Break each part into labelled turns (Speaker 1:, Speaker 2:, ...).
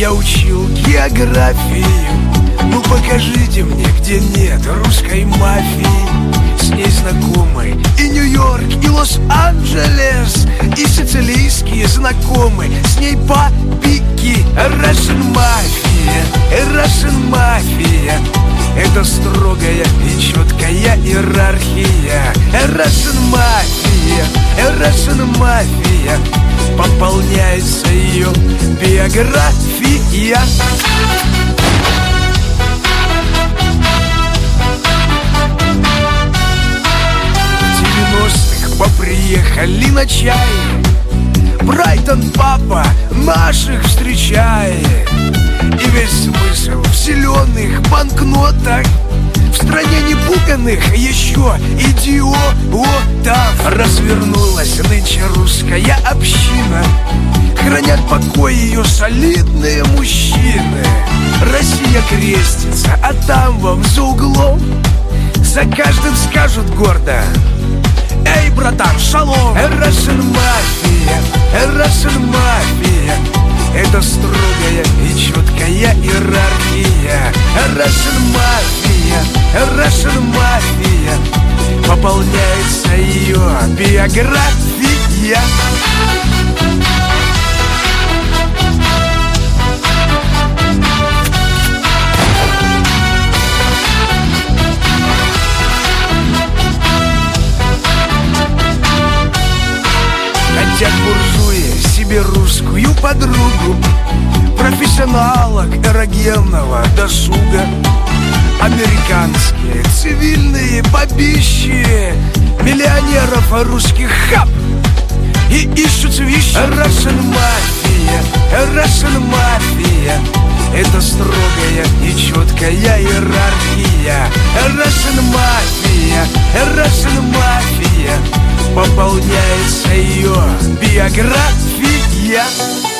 Speaker 1: я учил географию. Ну покажите мне, где нет русской мафии. С ней знакомы и Нью-Йорк, и Лос-Анджелес, и сицилийские знакомы. С ней по пике. Russian Mafia, Russian Mafia. Это строгая и четкая иерархия. Russian Mafia, Russian Mafia. Пополняется ее биография. Поприехали на чай. Брайтон папа наших встречает. И весь смысл в зеленых банкнотах, в стране непуганных еще идиотов. Развернулась нынче русская община. Хранят покой ее солидные мужчины. Россия крестится, а там вам за углом за каждым скажут гордо: эй, братан, шалом! Russian Mafia, Russian Mafia. Это строгая и четкая иерархия. Russian Mafia, Russian Mafia. Пополняется ее биография. Хотят буржуи себе русскую подругу, профессионалок эрогенного досуга. Американские цивильные бабищи миллионеров русских хап и ищут свищи. Russian Mafia, Russian Mafia. Это строгая и четкая иерархия. Russian Mafia, Russian Mafia. Пополняется ее биография.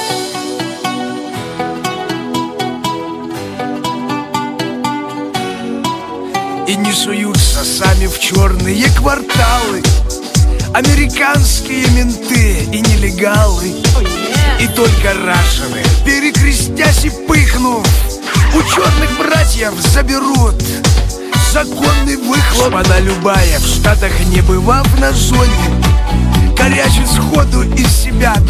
Speaker 1: И не суются сами в черные кварталы американские менты и нелегалы. И только рашены, перекрестясь и пыхнув, у черных братьев заберут законный выхлоп. Шпана любая, в Штатах не бывав на зоне, корячит сходу из себя